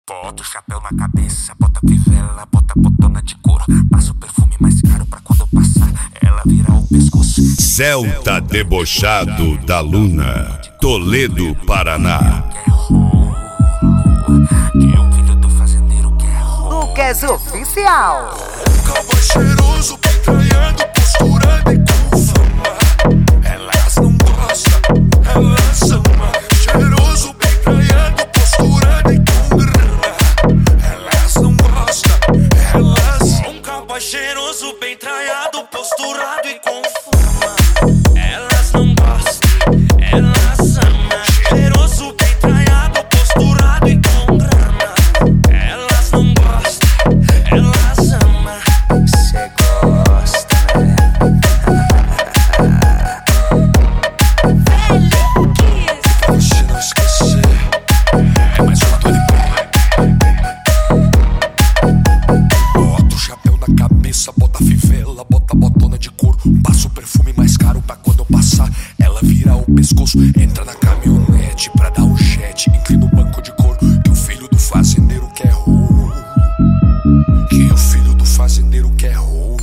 Bota o chapéu na cabeça, bota a fivela, bota a botona de couro. Passa o perfume mais caro pra quando passar ela virar o pescoço. Celta debochado da Luna, Toledo, Paraná. Que o filho do fazendeiro quer roubo. Lucas Oficial. Cowboy cheiroso, picanhando, posturando e com fama. Elas não gostam, elas ama. Cheiroso, picanhando, posturando e com grana. Elas não gostam, elas ama. Cowboy cheiroso, bem traiado, posturado e com fama. Elas não gostam, elas amam. Cheiroso, bem traiado, posturado e com grana. Elas não gostam, elas amam. Cê gosta, né? Pra você não esquecer, é mais uma dor de Bota o chapéu na cabeça, bota a fivela, bota a botona de couro. Passa o perfume mais caro pra quando eu passar ela vira o pescoço. Entra na caminhonete pra dar um jet, inclina o banco de couro. Que o filho do fazendeiro quer roubo. Que o filho do fazendeiro quer roubo.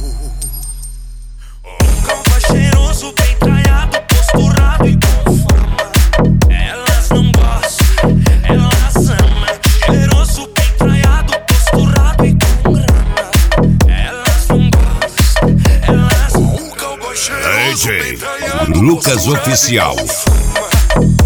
Cowboy cheiroso, bem traiado, posturado e com fama. Elas não gostam, elas amam. Cheiroso, bem traiado, posturado e com grana. Elas não gostam, elas amam. O cowboy cheiroso, bem DJ traiado, Lucas posturado e Oficial. com fama.